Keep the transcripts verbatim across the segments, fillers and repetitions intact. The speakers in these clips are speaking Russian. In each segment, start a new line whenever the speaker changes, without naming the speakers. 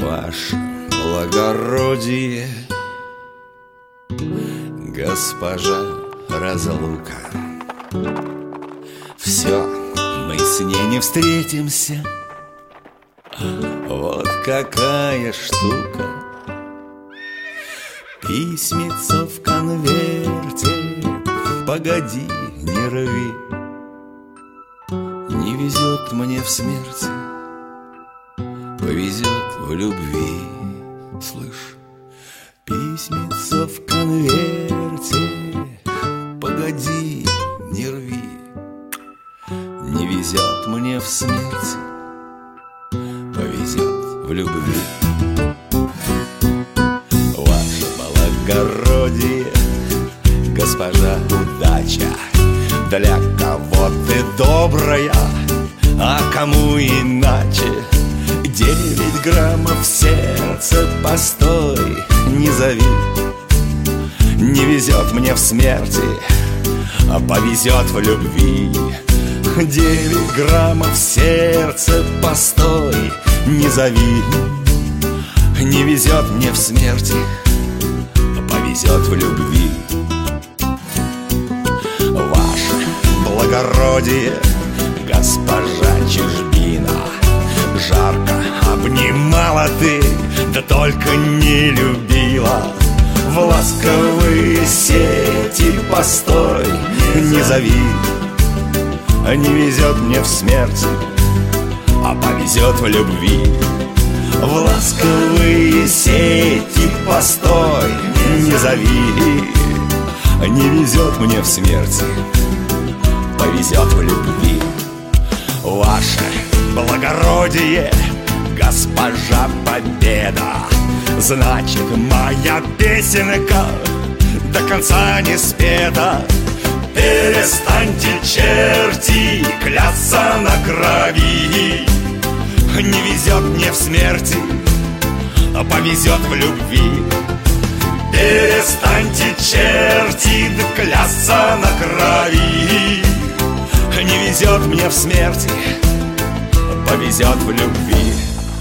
Ваше благородие, госпожа разлука, все, мы с ней не встретимся. Вот какая штука. Письмецо в конверте, погоди, не рви. Не везет мне в смерти, повезет в любви. Слышь, письмецо в конверте, погоди, не рви. Не везет мне в смерти, повезет в любви. Ваше благородие, госпожа удача, для кого ты добрая, а кому иначе. Девять граммов в сердце, постой, не зови. Не везет мне в смерти, а повезет в любви. Девять граммов в сердце, постой, не зови. Не везет мне в смерти, а повезет в любви. Ваше благородие, госпожа чужбина, жарко обнимала ты, да только не любила. В ласковые сети постой, не зови. Не везет мне в смерти, а повезет в любви. В ласковые сети постой, не зови. Не везет мне в смерти, повезет в любви. Ваше благородие, госпожа победа, значит, моя песенка до конца не спета. Перестаньте, черти, клясться на крови. Не везет мне в смерти, а повезет в любви. Перестаньте, черти, да клясться на крови. Не везет мне в смерти, а повезет в любви.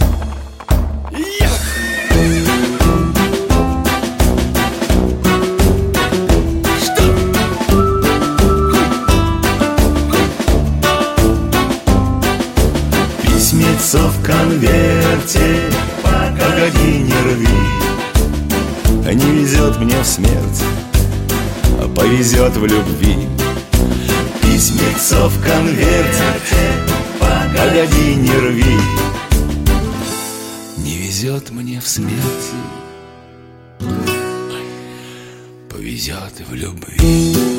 Письмецо в конверте, погоди, не рви. Не везет мне в смерти, а повезет в любви. Письмецо в конверте, погоди, не рви. Не везет мне в смерти, повезет в любви.